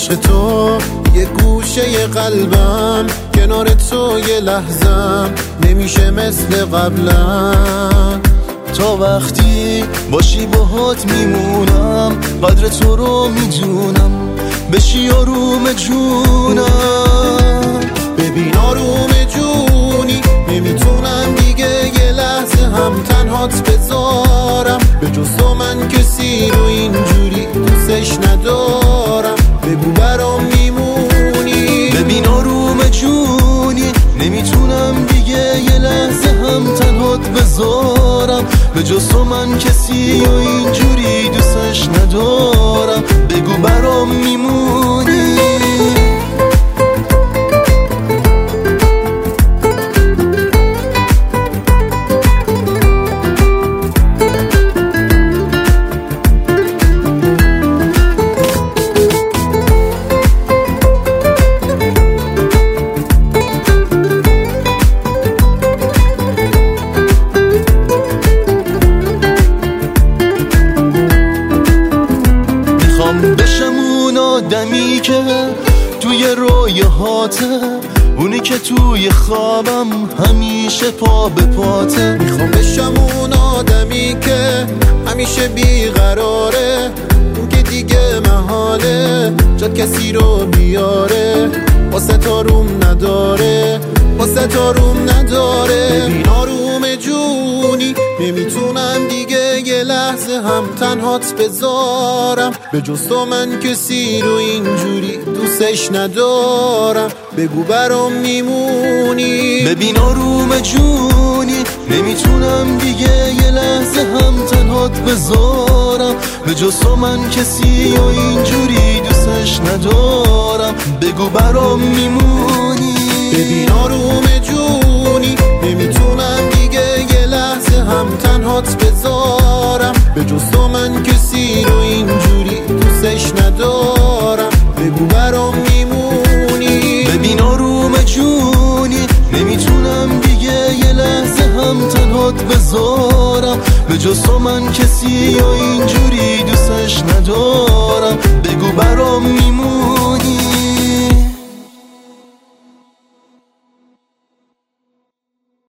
عشق تو یه گوشه قلبم، کنار تو یه لحظم نمیشه مثل قبلا. تا وقتی باشی باهات میمونم، قدر تو رو میدونم، بشی آروم جونم. ببین آروم جونی، نمیتونم دیگه یه لحظه هم تنهات بذارم. به جز تو من کسی رو اینجوری دوستش ندارم. بگو برام میمونی. ببین آروم جونی، نمیتونم دیگه یه لحظه هم تنهات بذارم. به جز تو من کسی رو اینجوری دوستش ندارم. بگو برام میمونی. بشم اون آدمی که توی رویاهاته، اونی که توی خوابم همیشه پا به پاته. میخوام بشم اون آدمی که همیشه بیقراره، اون که دیگه محاله جاد کسی رو بیاره. واسه تاروم نداره، واسه تاروم نداره. ببین آروم جونی، نمیتونم دیگه یه لحظه هم تنهات بذارم. به جز تو من کسی رو اینجوری دوستش ندارم. بگو برام میمونی. ببین آروم جونی، نمیتونم دیگه یه لحظه هم تنهات بذارم. به جز تو من کسی رو اینجوری دوستش ندارم. بگو برام میمونی. ببین آروم جونی، نمیتونم دیگه یه لحظه هم تنهات بذارم. به جز تو من کسی رو اینجوری دوستش ندارم. بگو برام میمونی. ببین آروم جونی، نمیتونم دیگه یه لحظه هم تنهات بذارم. به جز تو من کسی رو اینجوری دوستش ندارم. بگو برام میمونی.